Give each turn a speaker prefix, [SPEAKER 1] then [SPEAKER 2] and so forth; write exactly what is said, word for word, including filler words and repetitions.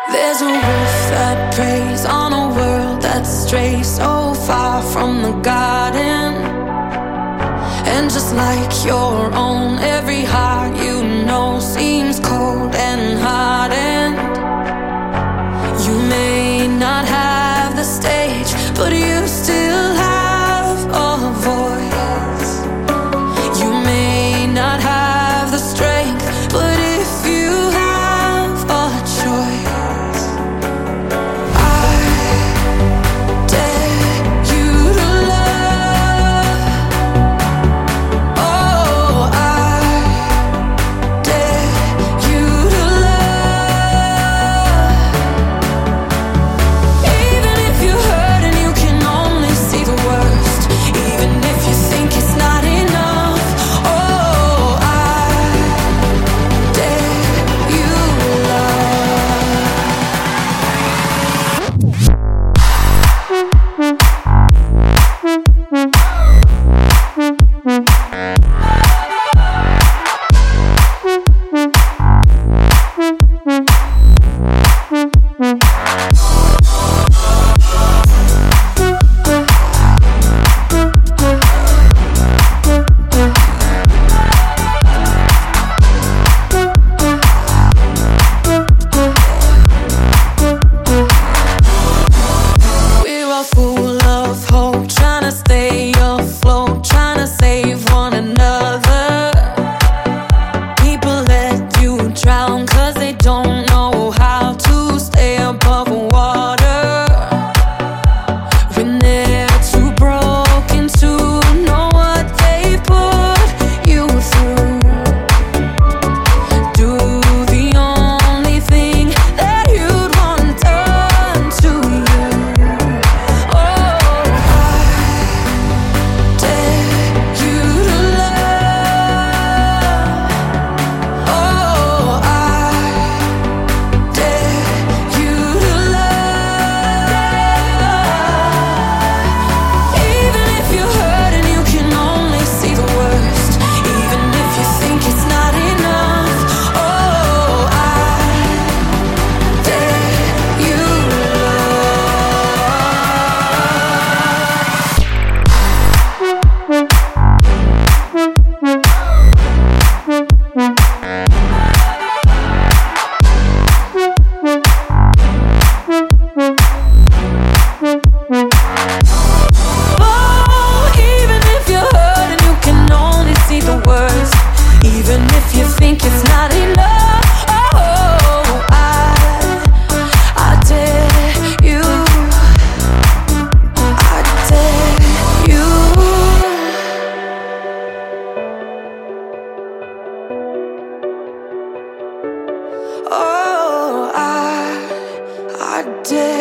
[SPEAKER 1] There's a wolf that preys on a world that strays so far from the garden. And just like your own, every heart you know seems cold and hardened. You may not have the stage, but you still have a voice. You may not have the strength, but if you have a choice, I dare you to love. Oh, I dare you to love. Even if you hurt and you can only see the worst, even if you think it's not enough, oh, I dare you love. We're all full of hope, trying to stay afloat, trying to save one another. People let you drown 'cause they don't know how to stay above water. When they're too broken to know what they put you through, do the only thing that you'd want done to you. Oh, I dare you to love. Oh, I dare you to love. Even if you hurt and you can only see the worst, even if you think it's not enough, oh, I dare you Oh, even if you're hurt and you can only see the worst, even if you think it's not enough, oh, I, I dare you, I dare you. Oh, I, I dare